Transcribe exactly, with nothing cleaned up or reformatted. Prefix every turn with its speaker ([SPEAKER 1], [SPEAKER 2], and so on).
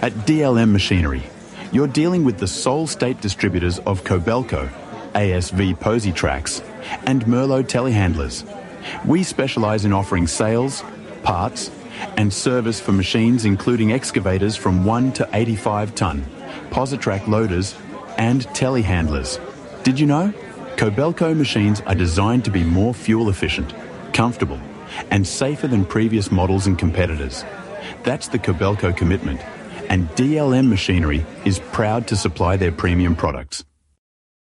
[SPEAKER 1] At D L M Machinery, you're dealing with the sole state distributors of Kobelco, A S V Posey Tracks, and Merlo telehandlers. We specialise in offering sales, parts, and service for machines including excavators from one to eighty-five tonne, Positrack loaders, and telehandlers. Did you know? Kobelco machines are designed to be more fuel efficient, comfortable, and safer than previous models and competitors. That's the Kobelco commitment, and D L M Machinery is proud to supply their premium products.